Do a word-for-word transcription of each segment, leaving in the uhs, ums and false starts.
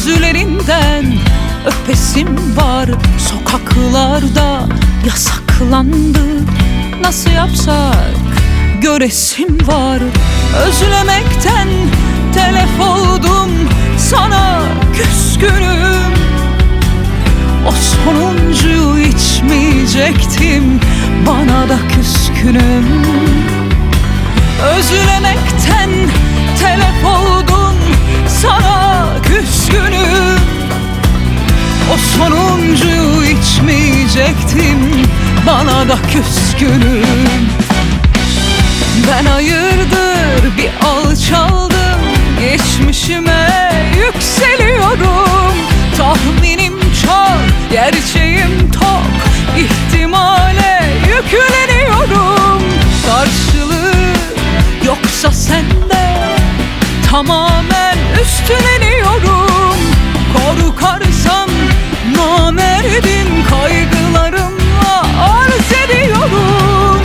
Gözlerinden öpesim var. Sokaklarda yasaklandı. Nasıl yapsak göresim var. Özlemekten telef oldum, sana küskünüm. O sonuncuyu içmeyecektim, bana da küskünüm. Özlemekten telef oldum, sana küskünüm. O sonuncuyu içmeyecektim, bana da küskünüm. Ben hayırdır bir alçaldım, geçmişime yükseliyorum. Tahminim çok, gerçeğim tok, ihtimale yükleniyorum. Karşılığı yoksa sende, tamamen üstleniyorum. Korkarsam namerdim, kaygılarımla arz ediyorum.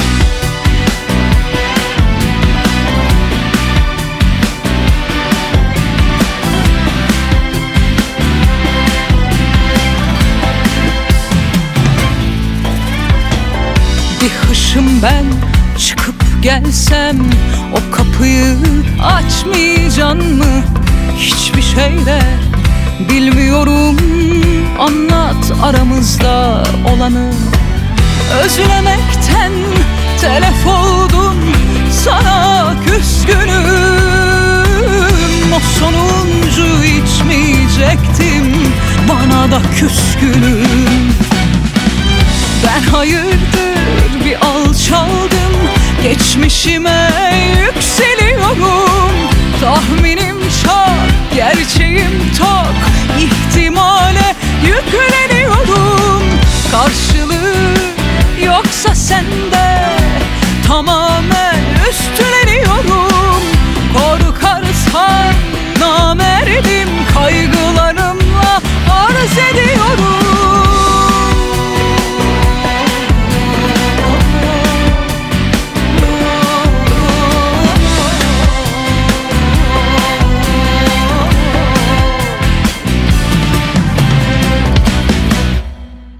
Bir hışım ben çıkıp gelsem, o kapıyı açmayacaksın mı? Hiçbir şey de bilmiyorum, anlat aramızda olanı. Özlemekten telef oldum, sana küskünüm. O sonuncu içmeyecektim, bana da küskünüm. Ben hayırdır bir alçaldım, geçmişime yükseliyorum.